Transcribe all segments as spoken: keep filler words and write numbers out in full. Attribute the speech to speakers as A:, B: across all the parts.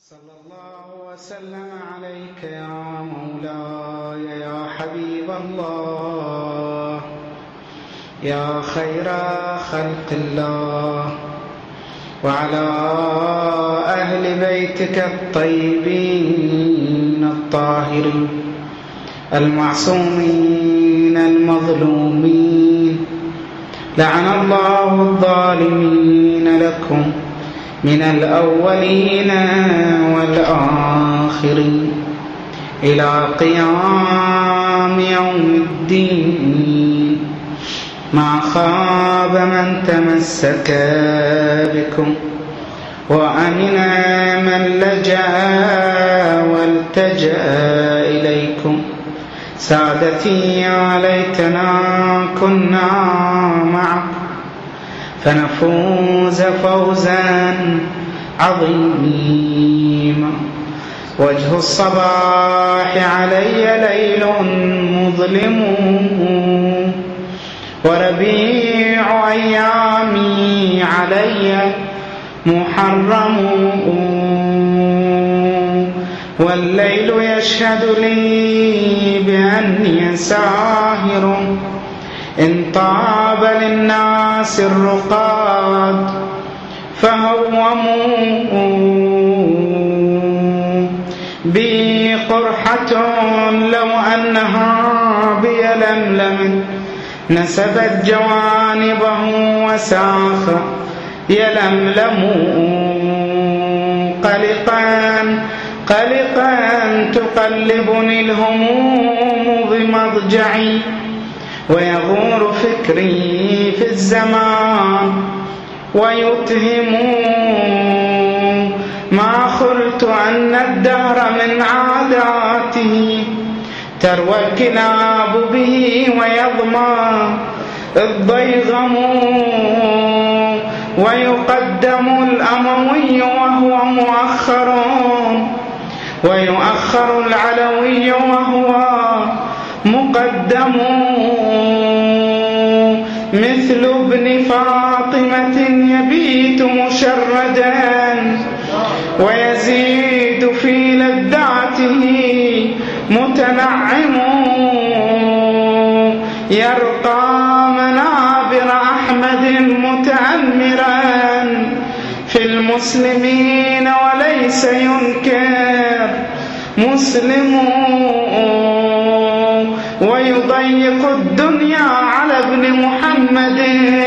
A: صلى الله وسلم عليك يا مولاي يا حبيب الله يا خير خلق الله وعلى أهل بيتك الطيبين الطاهرين المعصومين المظلومين لعن الله الظالمين لكم من الأولين والآخرين إلى قيام يوم الدين ما خاب من تمسك بكم وأمن من لجأ والتجأ إليكم. سادتي يا ليتنا كنا معكم فنفوز فوزا عظيما. وجه الصباح علي ليل مظلم وربيع أيامي علي محرم والليل يشهد لي بأني ساهر إن طاب للناس الرقاد فهوموا بي قرحة لو أنها بيلملم نسبت جوانبه وساخ يلملم قلقا قلقا تقلبني الهموم بمضجعي ويغور فكري في الزمان ويتهم ما خلت أن الدهر من عاداته تروى الكلاب به ويضمى الضيغم ويقدم الأموي وهو مؤخر ويؤخر العلوي وهو مقدم مثل ابن فاطمة يبيت مشردا ويزيد في لذاته متنعم يرقى منابر أحمد متأمرا في المسلمين وليس ينكر مسلم ويضيق الدنيا على ابن محمد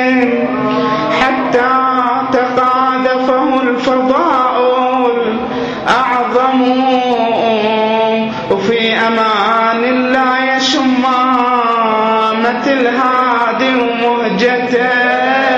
A: حتى تقاذفه الفضاء الأعظم وفي أمان الله يشمامة الهادي ومهجته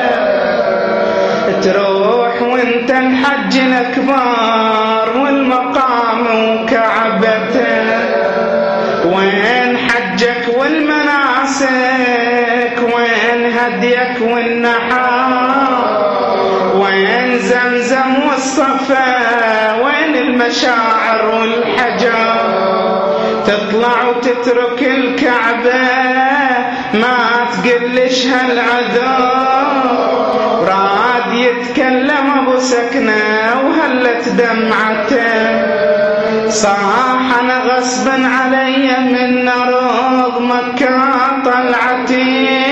A: تروح وانت الحج الأكبر والمقام وكعبته وين حجك والمناسك وين هديك والنحار وين زمزم والصفا وين المشاعر والحجر تطلع وتترك الكعبة ما تقلش هالعذاب راد يتكلم ابو سكنة وهلت دمعته صاح انا غصب علي من نرض مكة طلعتي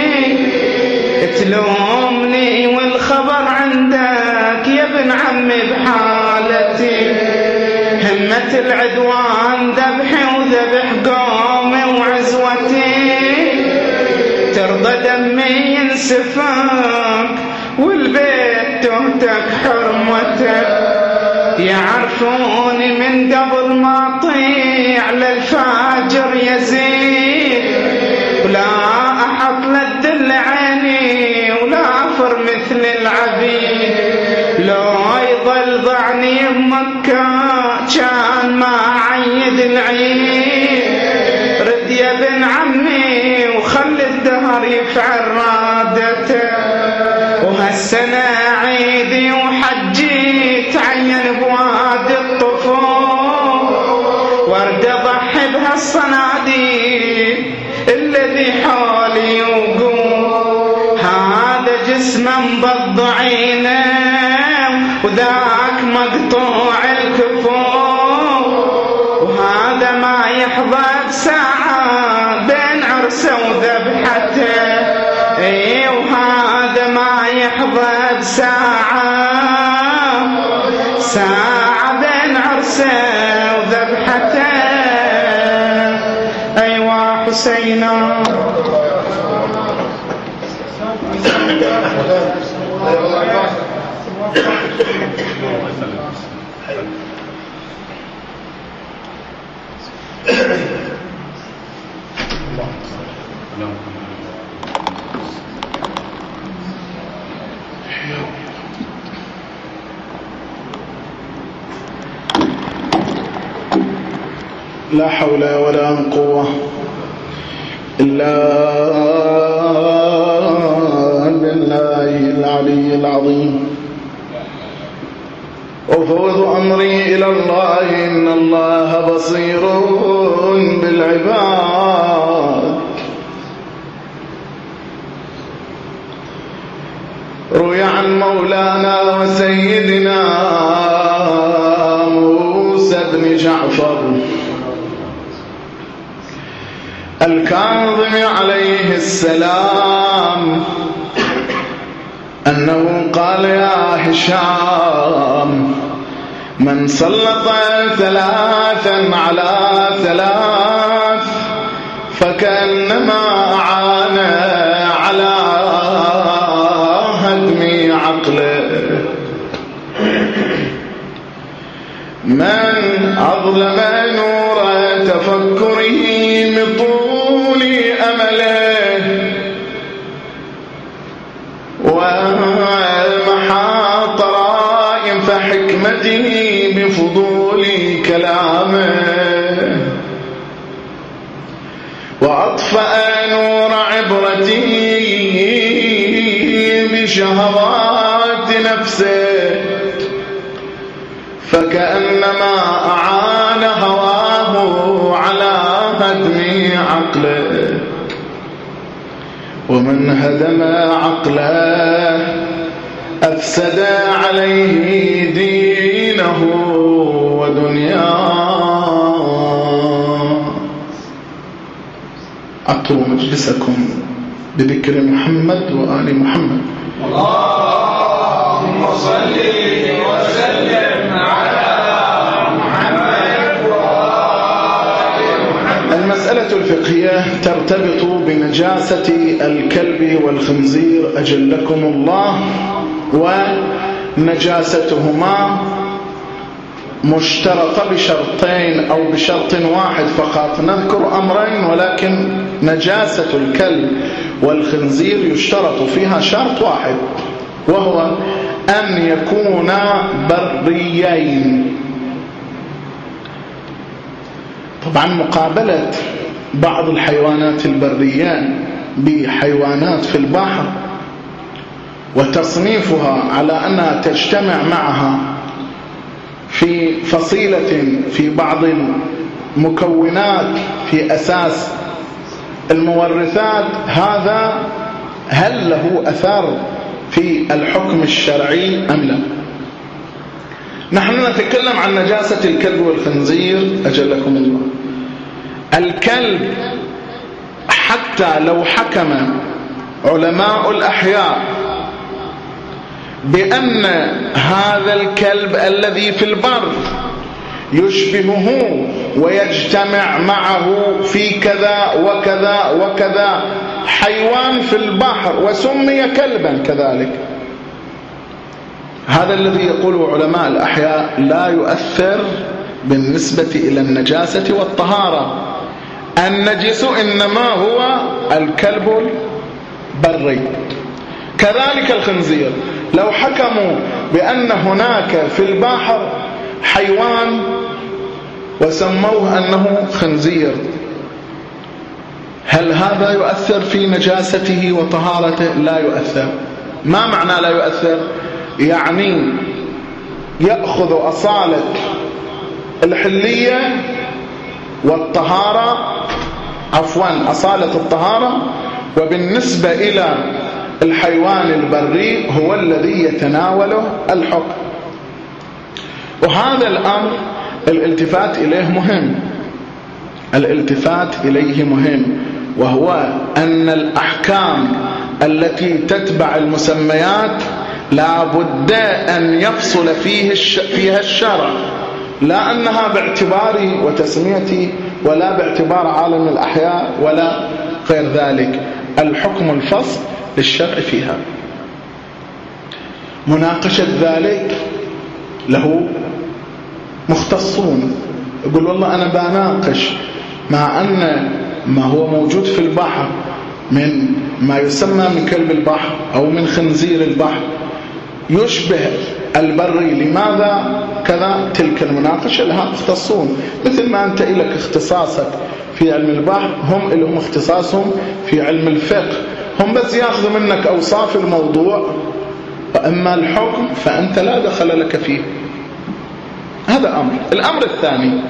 A: تلومني والخبر عندك يا ابن عمي بحالتي همة العدوان ذبحي وذبح قومي وعزوتي ترضى دمي ينسفك والبيت تهتك حرمتك يعرفوني من قبل ما طيع للفاجر يزيد ولا أحط للذل عيني ولا أفر مثل العبيد لو يظل ضعني بمكة كان ما عيد العيد رد يا ابن عمي وخلي الدهر يفعل رادته وهالسنة عيدي وحجي تعين بوادي الطفول وارد اضحي بهالصناديق الذي حولي وقوم هذا جسمه مبضعينه وذاك مقطوع يحظى بساعة بين عرسه وذبحته، اي وهذا ما يحظى بساعة ساعة بين عرسه وذبحته. ايوا حسينا
B: لا حول ولا قوة إلا بالله العلي العظيم. أفوض أمري إلى الله إن الله بصير بالعباد. روي عن مولانا وسيدنا موسى بن جعفر الكاظم عليه السلام أنه قال يا هشام من سلط ثلاثا على ثلاث فكأنما أعان على هدم عقله. من أظلم نور تفكره من طول أمله ومحى طرائف حكمته بفضول كلامه وأطفأ نور عبرته بشهوات نفسه فكأنما أعان هواه على هدم عقله. ومن هدم عقله أفسد عليه دينه ودنياه. أطروا مجلسكم بذكر محمد وآل محمد.
C: اللهم صل وسلم على محمد وآل محمد.
B: المسألة الفقهية ترتبط بنجاسة الكلب والخنزير أجلكم الله، ونجاستهما مشترطة بشرطين أو بشرط واحد فقط. نذكر أمرين ولكن نجاسة الكلب والخنزير يشترط فيها شرط واحد وهو أن يكونا بريين. طبعا مقابلة بعض الحيوانات البرية بحيوانات في البحر وتصنيفها على أنها تجتمع معها في فصيلة في بعض المكونات في أساس المورثات، هذا هل له أثر في الحكم الشرعي أم لا؟ نحن نتكلم عن نجاسة الكلب والخنزير أجلكم الله. الكلب حتى لو حكم علماء الأحياء بأن هذا الكلب الذي في البر يشبهه ويجتمع معه في كذا وكذا وكذا حيوان في البحر وسمي كلبا كذلك، هذا الذي يقوله علماء الأحياء لا يؤثر بالنسبة إلى النجاسة والطهارة. النجس إنما هو الكلب البري. كذلك الخنزير لو حكموا بأن هناك في البحر حيوان وسموه أنه خنزير، هل هذا يؤثر في نجاسته وطهارته؟ لا يؤثر. ما معنى لا يؤثر؟ يعني يأخذ أصالة الحلية والطهارة، عفوا أصالة الطهارة، وبالنسبة إلى الحيوان البري هو الذي يتناوله الحكم. وهذا الأمر الالتفات إليه مهم. الالتفات إليه مهم، وهو أن الأحكام التي تتبع المسميات لا بد أن يفصل فيه الش... فيها الشرع، لا أنها باعتباري وتسميتي ولا باعتبار عالم الأحياء ولا غير ذلك. الحكم الفصل للشرع فيها. مناقشة ذلك له مختصون، يقول والله أنا بناقش مع أن ما هو موجود في البحر من ما يسمى من كلب البحر أو من خنزير البحر يشبه البري، لماذا كذا؟ تلك المناقشة لها مختصون، مثل ما أنت إلك اختصاصك في علم البحر، هم لهم اختصاصهم في علم الفقه، هم بس يأخذوا منك أوصاف الموضوع، وأما الحكم فأنت لا دخل لك فيه. هذا أمر. الأمر الثاني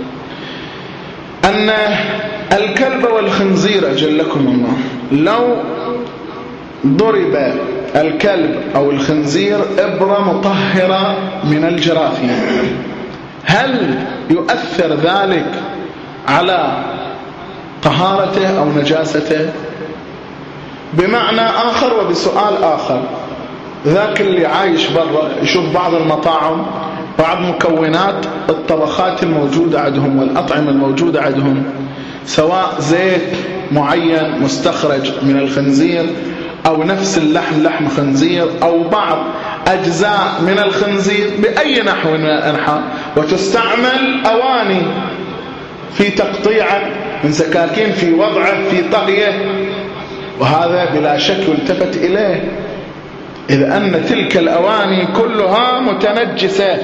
B: أن الكلب والخنزير أجلكم الله لو ضرب الكلب أو الخنزير إبرة مطهرة من الجراثيم، هل يؤثر ذلك على طهارته أو نجاسته؟ بمعنى آخر وبسؤال آخر، ذاك اللي عايش برا يشوف بعض المطاعم بعض مكونات الطبخات الموجودة عندهم والأطعمة الموجودة عندهم، سواء زيت معين مستخرج من الخنزير أو نفس اللحم لحم خنزير أو بعض أجزاء من الخنزير بأي نحو من الأنحاء، وتستعمل أواني في تقطيعه، من سكاكين في وضعه في طهيه، وهذا بلا شك يلتفت إليه، إذ أن تلك الأواني كلها متنجسة.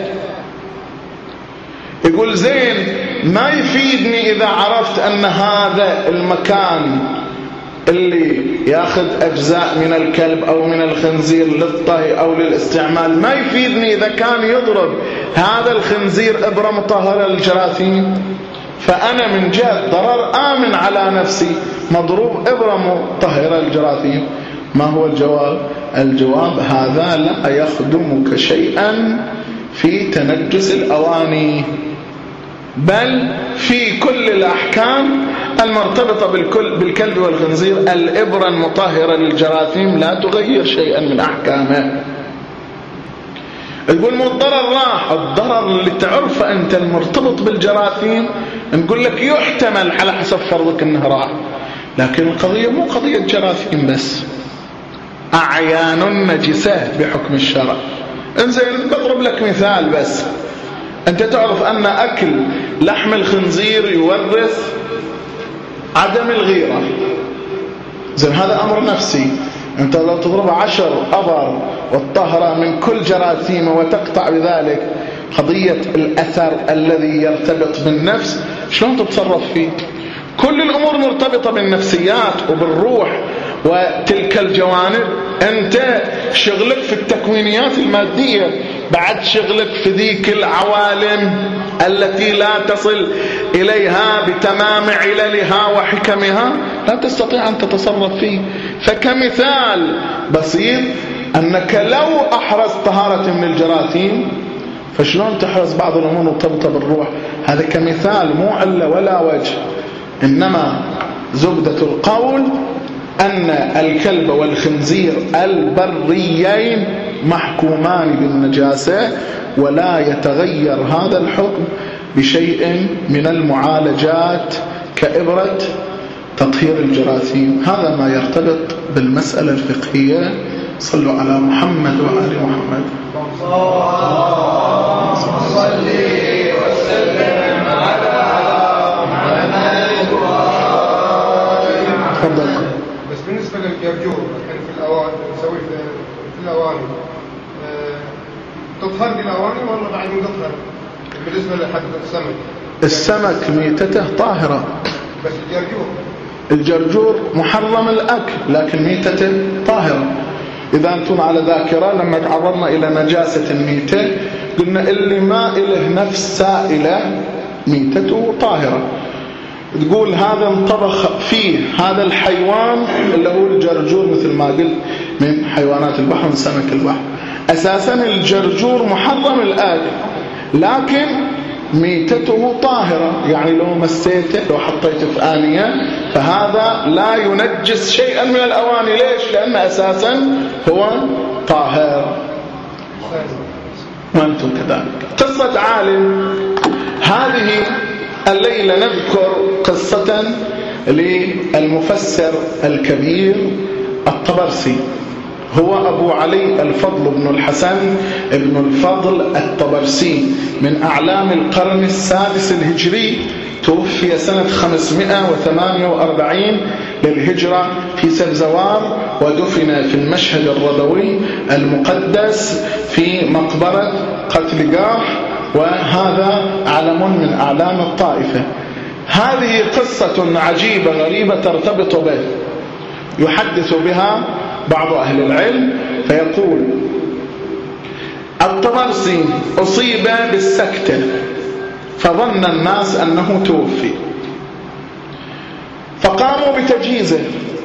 B: يقول زين ما يفيدني إذا عرفت أن هذا المكان اللي ياخذ أجزاء من الكلب أو من الخنزير للطهي أو للاستعمال، ما يفيدني إذا كان يضرب هذا الخنزير إبرة مطهرة للجراثيم، فأنا من جهة ضرر آمن على نفسي مضروب إبرة مطهرة للجراثيم. ما هو الجواب؟ الجواب هذا لا يخدمك شيئا في تنجس الأواني، بل في كل الأحكام المرتبطة بالكل بالكلب والخنزير الإبرة المطهرة للجراثيم لا تغير شيئا من أحكامه. تقول مو الضرر راح، الضرر اللي تعرفه أنت المرتبط بالجراثيم نقول لك يحتمل على حسب فرضك أنه راح، لكن القضية مو قضية جراثيم بس، أعيان نجسة بحكم الشرع. انزين بضرب لك مثال بس، أنت تعرف أن أكل لحم الخنزير يورث عدم الغيرة، زين هذا أمر نفسي، أنت لو تضرب عشر أبر والطهرة من كل جراثيم وتقطع بذلك قضية الأثر الذي يرتبط بالنفس، شلون تتصرف فيه؟ كل الأمور مرتبطة بالنفسيات وبالروح وتلك الجوانب. أنت شغلك في التكوينيات المادية، بعد شغلك في ذيك العوالم التي لا تصل إليها بتمام عللها وحكمها لا تستطيع أن تتصرف فيه. فكمثال بسيط أنك لو أحرز طهارة من الجراثيم فشلون تحرز بعض الأمور مرتبطة بالروح؟ هذا كمثال مو علة ولا وجه، إنما زبدة القول أن الكلب والخنزير البريين محكومان بالنجاسة، ولا يتغير هذا الحكم بشيء من المعالجات كإبرة تطهير الجراثيم. هذا ما يرتبط بالمسألة الفقهية. صلوا على محمد وآل محمد.
C: اللهم صل وسلم على محمد وآل محمد.
D: بس بالنسبة للجرجور الحين في الأواني نسوي في الأواني أه تطهر بالأواني ولا بعد ما تطهر؟ بالنسبة لحد السمك
B: السمك ميتته طاهرة،
D: بس الجرجور
B: الجرجور محرم الأكل لكن ميتته طاهرة. إذا أنتم على ذاكرة لما تعرضنا إلى نجاسة الميتة قلنا اللي ما إله نفس سائلة ميتته طاهرة. تقول هذا انطبخ فيه هذا الحيوان اللي هو الجرجور مثل ما قلت من حيوانات البحر من سمك البحر. أساسا الجرجور محرم الأكل، لكن ميتته طاهرة، يعني لو مسيته لو حطيته في آنية فهذا لا ينجس شيئا من الأواني. ليش؟ لأن أساسا هو طاهر. وأنتم كذلك. قصة عالم، هذه الليلة نذكر قصة للمفسر الكبير الطبرسي، هو أبو علي الفضل بن الحسن بن الفضل الطبرسي من أعلام القرن السادس الهجري، توفي سنة خمسمائة وثمانية وأربعين للهجرة في سبزوار، ودفن في المشهد الرضوي المقدس في مقبرة قتلقاح، وهذا علم من أعلام الطائفة. هذه قصة عجيبة غريبة ترتبط به، يحدث بها بعض أهل العلم فيقول: الطبرسي أصيب بالسكتة فظن الناس أنه توفي، فقاموا بتجهيزه،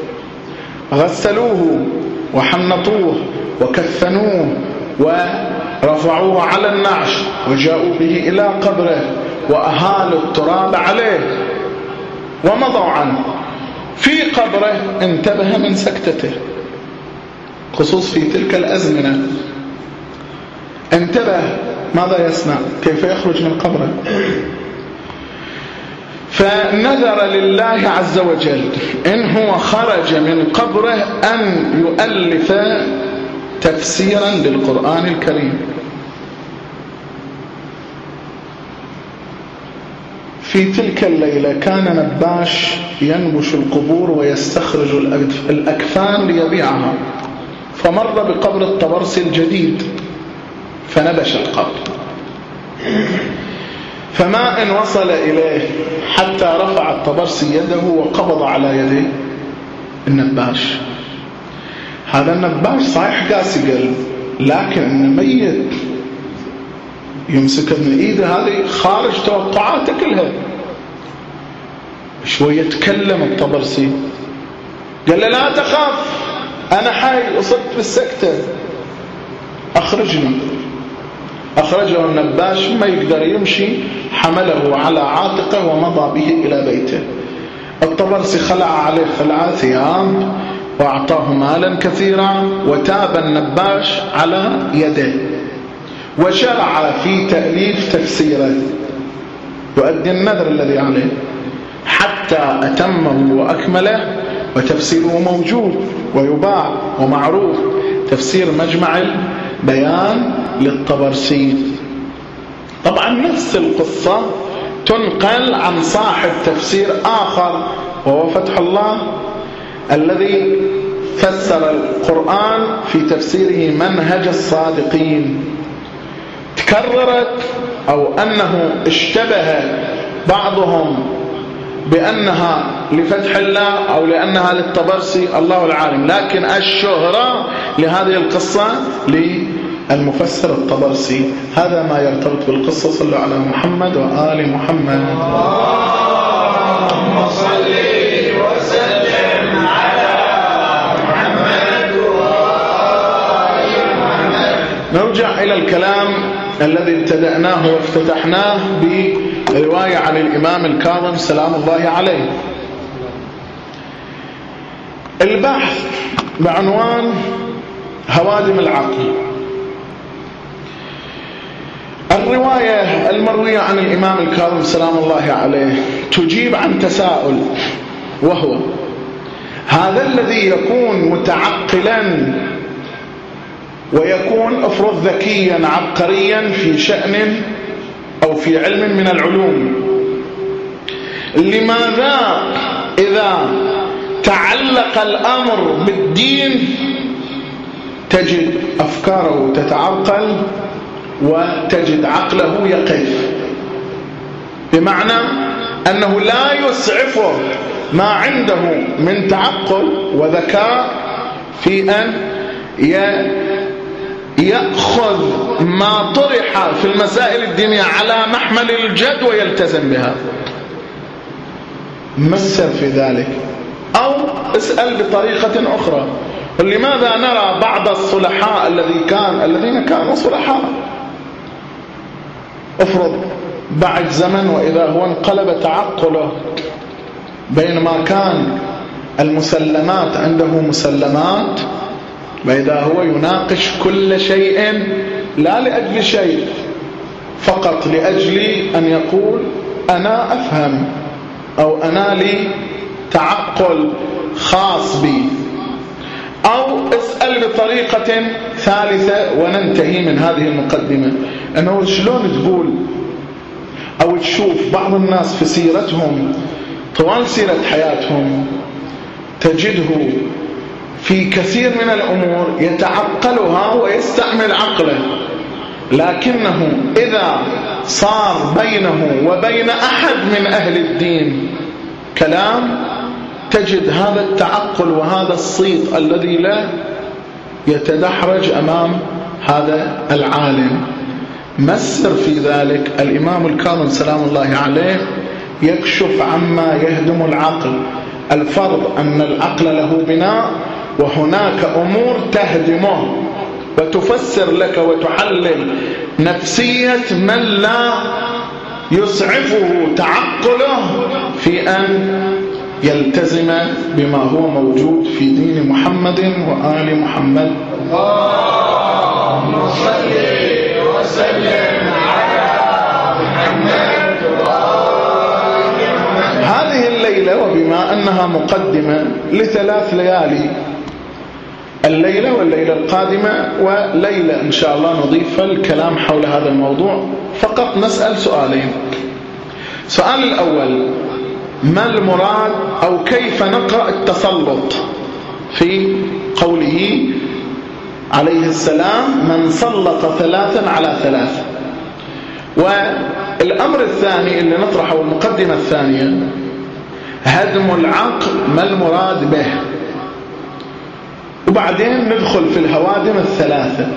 B: غسلوه وحنطوه وكفنوه ورفعوه على النعش وجاءوا به إلى قبره وأهالوا التراب عليه ومضوا عنه. في قبره انتبه من سكتته، خصوص في تلك الأزمنة انتبه ماذا يصنع، كيف يخرج من قبره. فنذر لله عز وجل إن هو خرج من قبره أن يؤلف تفسيرا للقرآن الكريم. في تلك الليلة كان نباش ينبش القبور ويستخرج الأكفان ليبيعها، فمر بقبر الطبرسي الجديد فنبش القبر، فما إن وصل إليه حتى رفع الطبرسي يده وقبض على يديه النباش. هذا النباش صحيح قاسي قلب، لكن ميت يمسك من إيده هذه خارج توقعاته كلها. شوية يتكلم الطبرسي، قال له: لا تخاف، أنا حي، أصبت بالسكتة، أخرجني. أخرجه النباش، ما يقدر يمشي، حمله على عاتقه ومضى به إلى بيته. الطبرسي خلع عليه خلع ثياب وأعطاه مالا كثيرا، وتاب النباش على يده وشرع في تأليف تفسيره، يؤدي النذر الذي عليه حتى أتمه وأكمله، وتفسيره موجود ويباع ومعروف، تفسير مجمع البيان للطبرسي. طبعا نفس القصة تنقل عن صاحب تفسير آخر، وهو فتح الله الذي فسر القرآن في تفسيره منهج الصادقين. تكررت أو أنه اشتبه بعضهم بأنها لفتح الله أو لأنها للطبرسي، الله العالم، لكن الشهرة لهذه القصة للمفسر الطبرسي. هذا ما يرتبط بالقصة. صلوا على محمد وآل محمد.
C: اللهم صل وسلم على محمد وآل محمد.
B: نرجع إلى الكلام الذي ابتدأناه وافتتحناه برواية عن الإمام الكاظم سلام الله عليه. البحث بعنوان هوادم العقل. الرواية المروية عن الإمام الكاظم سلام الله عليه تجيب عن تساؤل، وهو: هذا الذي يكون متعقلا ويكون افرض ذكيا عبقريا في شأن أو في علم من العلوم، لماذا إذا تعلق الأمر بالدين تجد أفكاره تتعرقل وتجد عقله يقف؟ بمعنى أنه لا يسعفه ما عنده من تعقل وذكاء في أن يأخذ ما طرح في المسائل الدينية على محمل الجد ويلتزم بها. مثل في ذلك، أو اسأل بطريقة أخرى: لماذا نرى بعض الصلحاء الذي كان الذين كانوا صلحاء، افرض بعد زمن وإذا هو انقلب تعقله، بينما كان المسلمات عنده مسلمات، وإذا هو يناقش كل شيء لا لأجل شيء، فقط لأجل أن يقول أنا أفهم أو أنا لي تعقل خاص بي، أو اسأل بطريقة ثالثة وننتهي من هذه المقدمة. أنه شلون تقول أو تشوف بعض الناس في سيرتهم طوال سيرة حياتهم تجده في كثير من الأمور يتعقلها ويستعمل عقله، لكنه إذا صار بينه وبين أحد من أهل الدين كلام تجد هذا التعقل وهذا الصيت الذي لا يتدحرج أمام هذا العالم. مسر في ذلك الإمام الكاظم سلام الله عليه يكشف عما يهدم العقل. الفرض أن العقل له بناء، وهناك أمور تهدمه وتفسر لك وتحلل نفسية من لا يسعفه تعقله في أن يلتزم بما هو موجود في دين محمد وآل محمد.
C: اللهم صل وسلم على محمد وآل محمد.
B: هذه الليلة وبما أنها مقدمة لثلاث ليالي، الليلة والليلة القادمة وليلة إن شاء الله نضيف الكلام حول هذا الموضوع، فقط نسأل سؤالين. السؤال الأول: ما المراد أو كيف نقرأ التسلط في قوله عليه السلام من سلط ثلاثا على ثلاث؟ والأمر الثاني اللي نطرحه المقدمة الثانية: هدم العقل ما المراد به؟ وبعدين ندخل في الهوادم الثلاثة.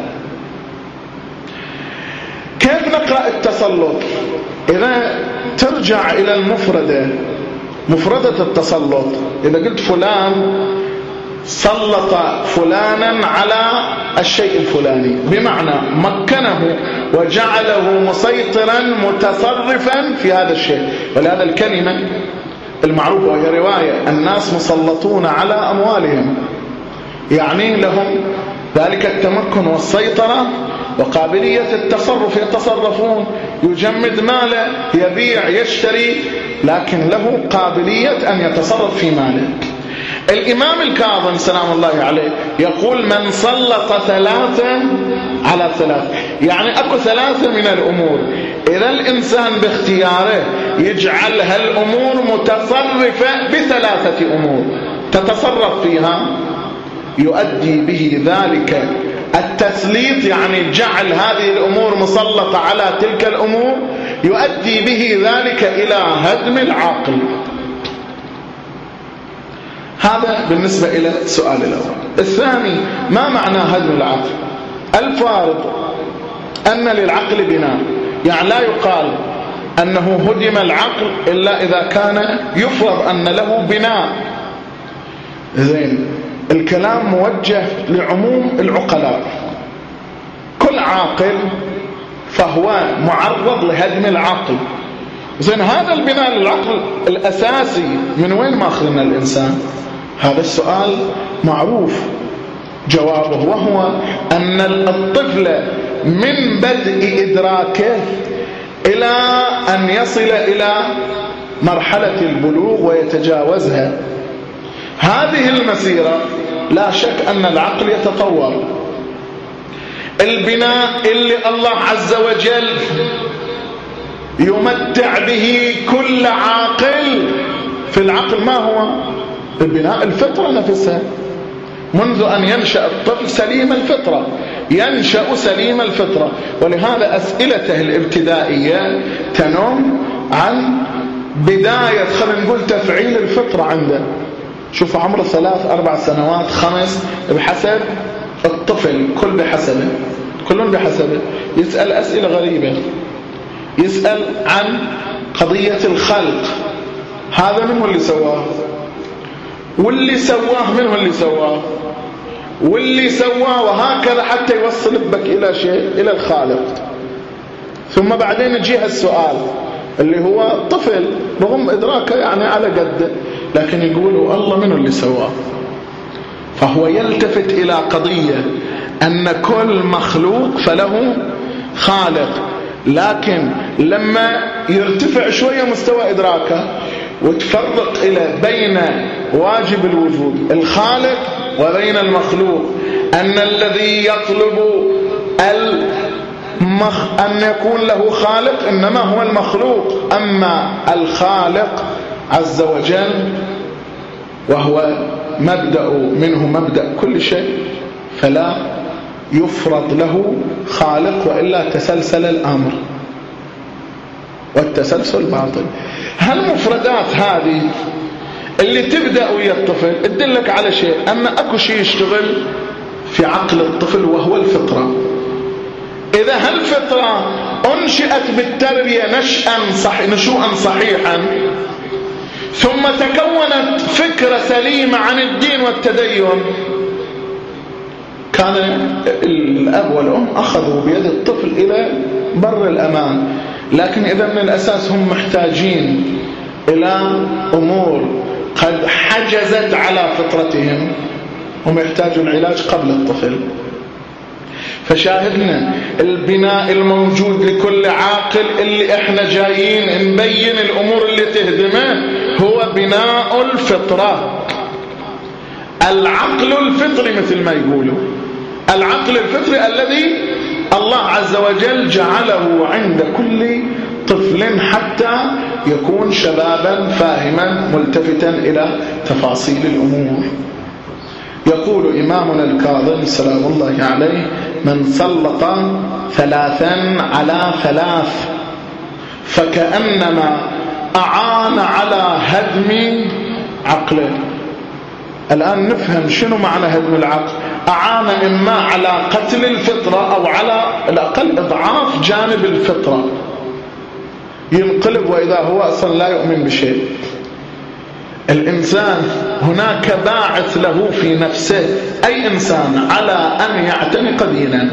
B: كيف نقرأ التسلط؟ إذا ترجع إلى المفردة، مفردة التسلط، إذا قلت فلان سلط فلانا على الشيء الفلاني، بمعنى مكنه وجعله مسيطرا متصرفا في هذا الشيء. ولهذا الكلمة المعروفة وهي رواية: الناس مسلطون على أموالهم، يعني لهم ذلك التمكن والسيطرة وقابلية التصرف، يتصرفون، يجمد ماله، يبيع، يشتري، لكن له قابلية أن يتصرف في ماله. الإمام الكاظم سلام الله عليه يقول من سلط ثلاثة على ثلاثة، يعني أكو ثلاثة من الأمور إذا الإنسان باختياره يجعل هالأمور متصرفة بثلاثة أمور تتصرف فيها، يؤدي به ذلك التسليط، يعني جعل هذه الأمور مسلطة على تلك الأمور، يؤدي به ذلك إلى هدم العقل. هذا بالنسبة إلى السؤال الأول. الثاني: ما معنى هدم العقل؟ الفارض أن للعقل بناء، يعني لا يقال أنه هدم العقل إلا إذا كان يفرض أن له بناء. زين، الكلام موجه لعموم العقلاء، كل عاقل فهو معرض لهدم العقل. زين، هذا البناء للعقل الأساسي من وين ماخذنا الإنسان؟ هذا السؤال معروف جوابه، وهو أن الطفل من بدء إدراكه إلى أن يصل إلى مرحلة البلوغ ويتجاوزها، هذه المسيرة لا شك أن العقل يتطور. البناء اللي الله عز وجل يمتع به كل عاقل في العقل ما هو؟ البناء الفطرة نفسها، منذ أن ينشأ الطفل سليم الفطرة، ينشأ سليم الفطرة. ولهذا أسئلته الابتدائية تنم عن بداية، خلينا نقول، تفعيل الفطرة عنده. شوف عمره ثلاث أربع سنوات خمس، بحسب الطفل، كل بحسبه، كلهم بحسبه. يسأل أسئلة غريبة، يسأل عن قضية الخلق، هذا من هو اللي سواه؟ واللي سواه من هو اللي سواه؟ واللي سواه، وهكذا حتى يوصل بك إلى شيء، إلى الخالق. ثم بعدين يجيها السؤال اللي هو طفل رغم إدراكه يعني على قده، لكن يقولوا الله منو اللي سواه. فهو يلتفت إلى قضية أن كل مخلوق فله خالق، لكن لما يرتفع شوية مستوى إدراكه وتفرق إلى بين واجب الوجود الخالق وبين المخلوق، أن الذي يطلب المخ... أن يكون له خالق إنما هو المخلوق، أما الخالق عز وجل وهو مبدأ منه مبدأ كل شيء فلا يفرض له خالق، وإلا تسلسل الأمر، والتسلسل باطل. هالمفردات هذه اللي تبدأ ويا الطفل تدلك على شيء، أن أكو شيء يشتغل في عقل الطفل وهو الفطرة. إذا هالفطرة أنشئت بالتربية نشأا صح... نشوءا صحيحا، ثم تكونت فكرة سليمة عن الدين والتدين، كان الأب والأم أخذوا بيد الطفل إلى بر الأمان. لكن إذا من الأساس هم محتاجين إلى أمور قد حجزت على فطرتهم، هم يحتاجوا العلاج قبل الطفل. فشاهدنا البناء الموجود لكل عاقل اللي احنا جايين نبين الأمور اللي تهدمه هو بناء الفطرة، العقل الفطري مثل ما يقولوا، العقل الفطري الذي الله عز وجل جعله عند كل طفل حتى يكون شبابا فاهما ملتفتا إلى تفاصيل الأمور. يقول إمامنا الكاظم سلام الله عليه: من سلط ثلاثا على ثلاث فكأنما أعان على هدم عقله. الآن نفهم شنو معنى هدم العقل. أعان إما على قتل الفطرة أو على الأقل إضعاف جانب الفطرة، ينقلب وإذا هو أصلا لا يؤمن بشيء. الإنسان هناك باعث له في نفسه، أي إنسان، على أن يعتنق دينا،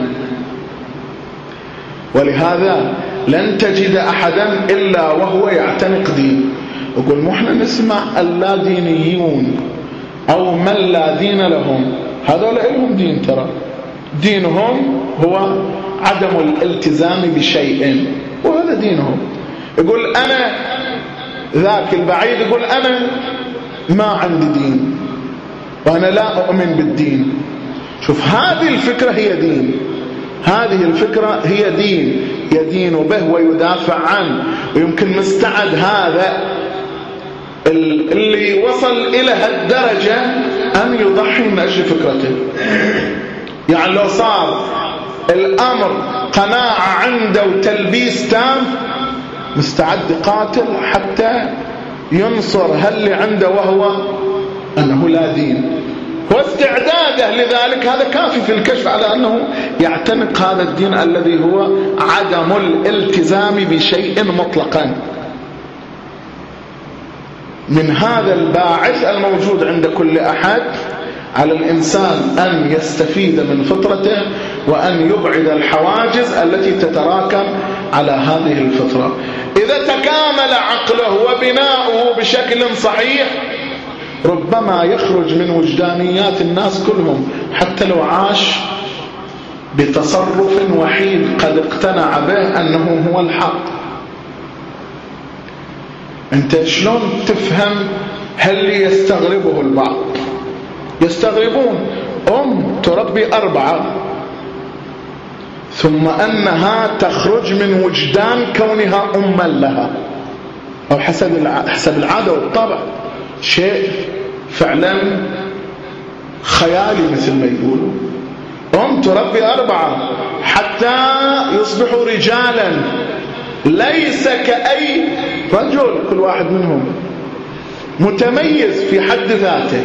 B: ولهذا لن تجد أحدا إلا وهو يعتنق دين. يقول مو احنا نسمع اللادينيون أو من لا دين لهم، هذول لهم دين، ترى دينهم هو عدم الالتزام بشيء وهذا دينهم. يقول أنا ذاك البعيد يقول أنا ما عندي دين وأنا لا أؤمن بالدين. شوف هذه الفكرة هي دين، هذه الفكرة هي دين يدين به ويدافع عنه، ويمكن مستعد هذا اللي وصل إلى هالدرجة أن يضحي من أجل فكرته. يعني لو صار الأمر قناعة عنده وتلبيس تام مستعد قاتل حتى ينصر هاللي عنده وهو أنه لا دين، واستعداده لذلك هذا كافي في الكشف على أنه يعتنق هذا الدين الذي هو عدم الالتزام بشيء مطلقا. من هذا الباعث الموجود عند كل أحد على الإنسان أن يستفيد من فطرته وأن يبعد الحواجز التي تتراكم على هذه الفطرة. إذا تكامل عقله وبناؤه بشكل صحيح ربما يخرج من وجدانيات الناس كلهم، حتى لو عاش بتصرف وحيد قد اقتنع به أنه هو الحق. أنت شلون تفهم هل يستغربه البعض؟ يستغربون أم تربي أربعة ثم أنها تخرج من وجدان كونها أما لها، أو حسب حسب العادة والطبع، شيء فعلا خيالي مثل ما يقولوا. أم تربي أربعة حتى يصبحوا رجالا ليس كأي رجل، كل واحد منهم متميز في حد ذاته.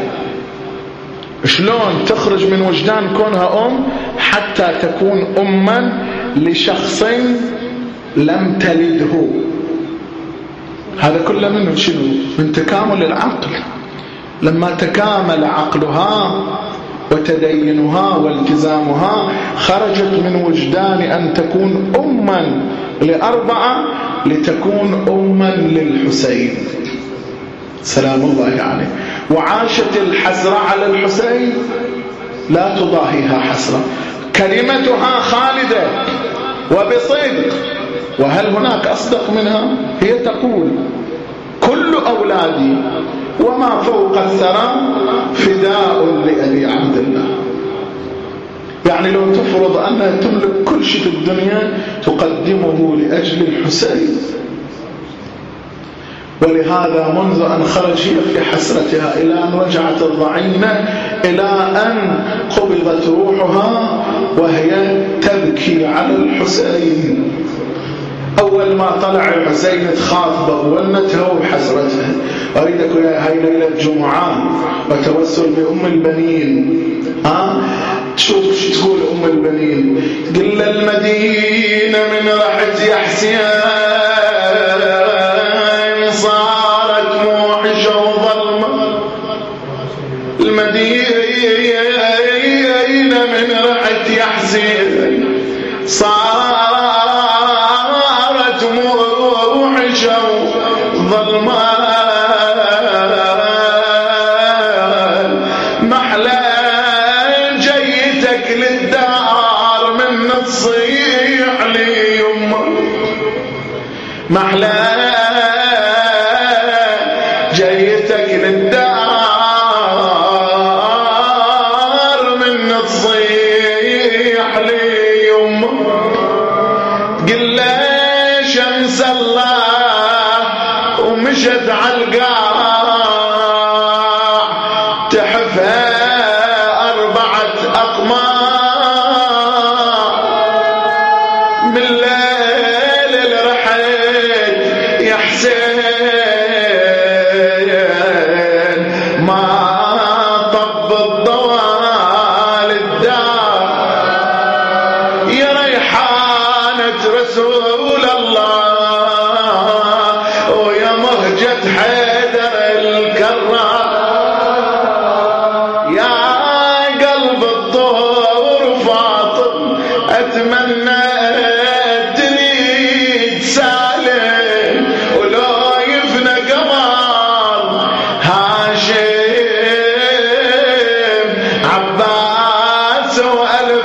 B: شلون تخرج من وجدان كونها أم حتى تكون أما لشخص لم تلده؟ هذا كله منه شنو؟ من تكامل العقل. لما تكامل عقلها وتدينها والتزامها خرجت من وجدان أن تكون أما لأربعة لتكون أما للحسين سلام الله عليه. وعاشت الحسرة على الحسين لا تضاهيها حسرة، كلمتها خالدة وبصدق، وهل هناك أصدق منها؟ هي تقول كل أولادي وما فوق الثرى فداء لأبي عبد الله. يعني لو تفرض أنها تملك كل شيء في الدنيا تقدمه لأجل الحسين. ولهذا منذ أن خرج هي في حسرتها إلى أن رجعت الضعينة إلى أن قبضت روحها وهي تبكي على الحسين. أول ما طلع الحسين تخاطبه ولنته وحسرتها. أريدك يا هاي ليلة جمعة وتوسل بأم البنين. ها تشوف شو تقول أم البنين؟ قل المدينة من رحت يا حسين صارت موحشة وظلمة. المدينة من رحت يا حسين صارت موحشة وظلمة. محلى جيتك للدار من تصيح لي يمه. محلى جيتك للدار من تصيح لي يمه. قل له شمس الله ومشت عالقاع تحفها أربعة أقمار. من الليل الرحيل يا حسين ما طب الضوال الدار. يا ريحانة رسول الله ويا مهجة حيدر الكرار. يا قلب الطور فاطم أتمنى تريد سالم ولو يفنى قمر هاشم عباس وألف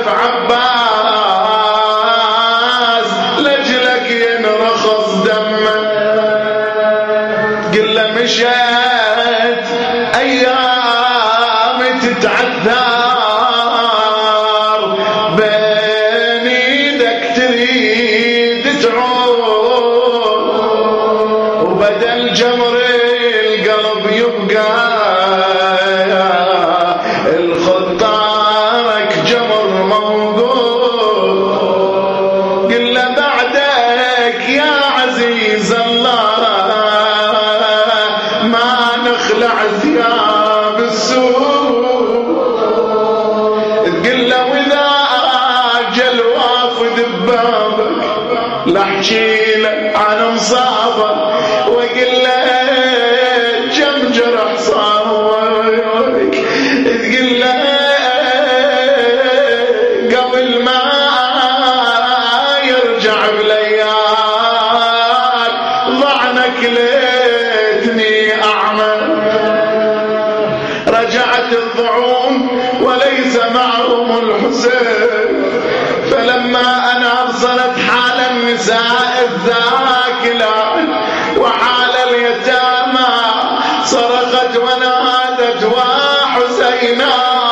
B: عباس لجلك ينرخص دمه. قل له مشيت أيام تتعثر بين ايدك تريد تعود وبدل جمر القلب يبقى الخطارك جمر موجود. قل له بعدك يا عزيز الله ما نخلع ثياب السوق. تقل له واذا اجل وافد ببابك لحكي له عن مصابك وقل له كم جرح صابك. تقل له قبل ما يرجع بليال ضعنك ليتني أعمى. رجعت الضعون وليس معهم الحسين. فلما أنا أبصرت حال النساء الذاكلات وحال اليتامى صرخت ونادت وحسينا.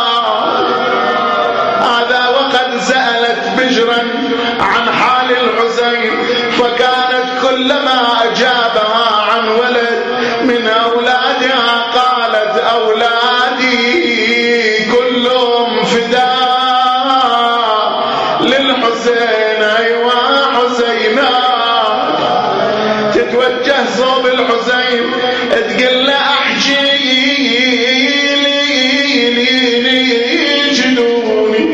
B: هذا وقد سألت بجرا عن حال الحسين فكانت كلما أجابها عن ولد من أولادها قالت أولادي كلهم فداء للحسين. أيوة حسينا تتوجه صوب الحسين تقل له أحجي لي جنوني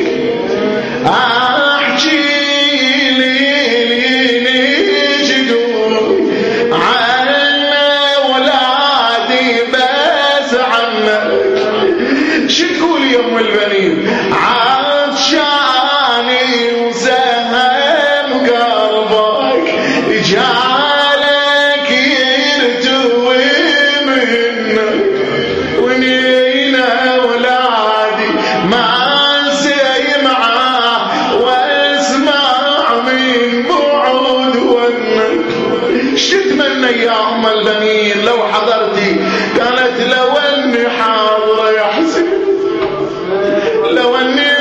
B: أحجي لي جنوني عن ولادي بس عنك. شو تقول يا أم البنين؟ الحسين يا أم البنين لو حضرتي، قالت لو أني حاضرة يا حسين، لو أني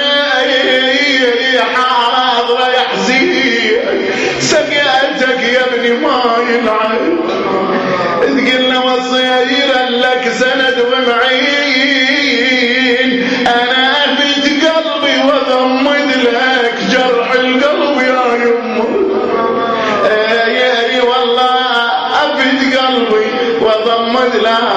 B: حاضرة يا حسين سقيتك يا ابني ما ينعاد، تقول له مصيرا لك سند ومعين، أنا أهبت قلبي وضمد لك جرح القلب يا يمه، يا والله أهبت قلبي وضمد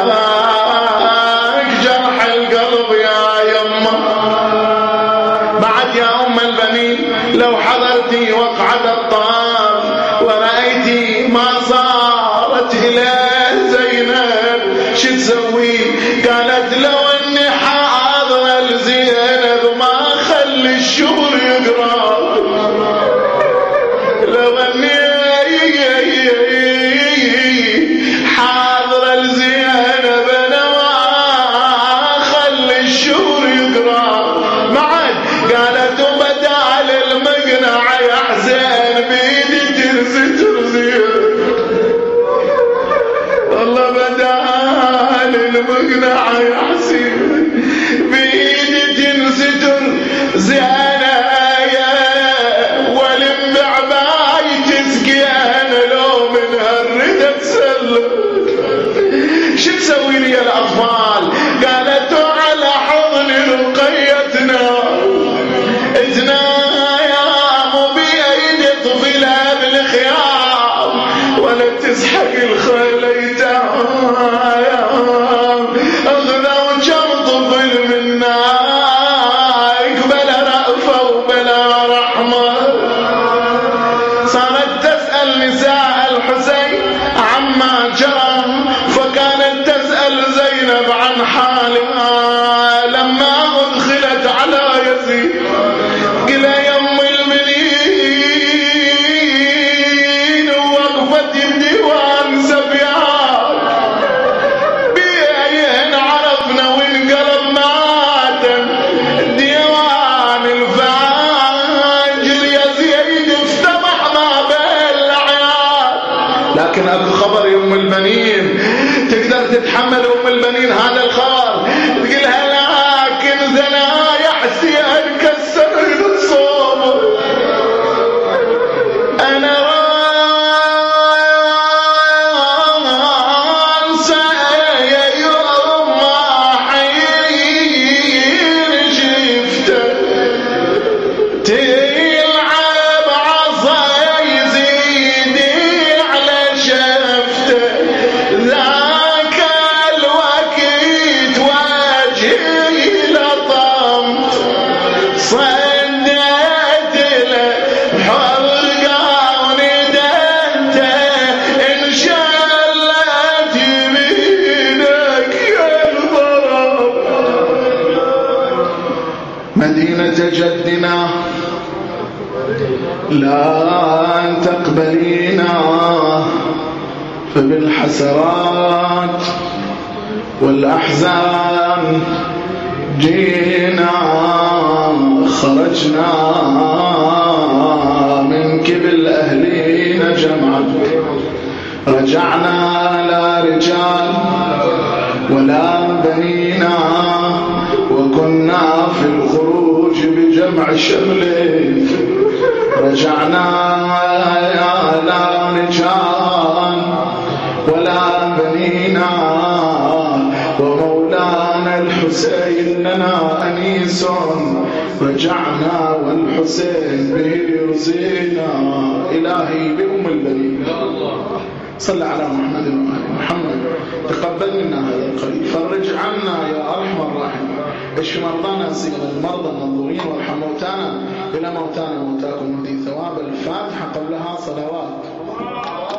B: لك جرح القلب يا يمه. بعد يا أم البنين لو حضرتي وقعة الطاف ورأيتي ما صارت إلى زينب شو تسوي؟ قالت لو اني حاضرة لزينب ما خلي الشهر يقرأ، لو اني حاضرة لزينب انا ما خلي الشهر يقرأ معد. قالت وبدال المقنع يا حسين بيدي ترزي ترزي، والله بدال المقنع يا حسين بيدي تنستر زينة والمبع باي تسقي انا لو من هالردة تسلم. شو تسوي لي يا الاطفال؟ قالت على حضن رقيتنا اجنا يا مو بايدي طفلها بالخيام ولا تسحق الخليتها، اغنوا كم طفل منك بلا رأفة وبلا رحمة. صارت تسأل نساء الحسين عما جرى، فكانت تسأل زينب عن حالها لما أدخلت على يزيد. قل يا أم المنين وقفت الديوان سبيان بيين عرفنا وانقلب ماتم ديوان الفاجر يا زيد افتضح ما بين الأعيان. لكن أبو خبر يا أم البنين تقدر تتحمل أم البنين هذا الخبر؟ تقولها لكن زنا يا حسين كسر الصوم، أنا رانسى يا يوم حين شفته تلعب عصا يزيد على شفته، ذاك الوقت واجهي لطمت صدت له حلقة وندهته انشلت يمينك يا الضرب. مدينة جدنا لا تقبلينا فبالحسرات والأحزان جينا، خرجنا منك بالأهلين جمعا، رجعنا لا رجال ولا بنينا، وكنا في الخروج بجمع شمل، رجعنا لا رجال ولا بنينا، ومولانا الحسين لنا أنيس، رجعنا والحسين به يرزينا. إلهي بأم البنين صل على محمد وآل محمد، تقبل منا هذا القليل، فرج عنا يا أرحم الراحمين، اشف مرضانا سير المرضى المنظورين، وارحم موتانا إلى موتانا وموتاكم، ودي ثواب الفاتحة قبلها صلوات.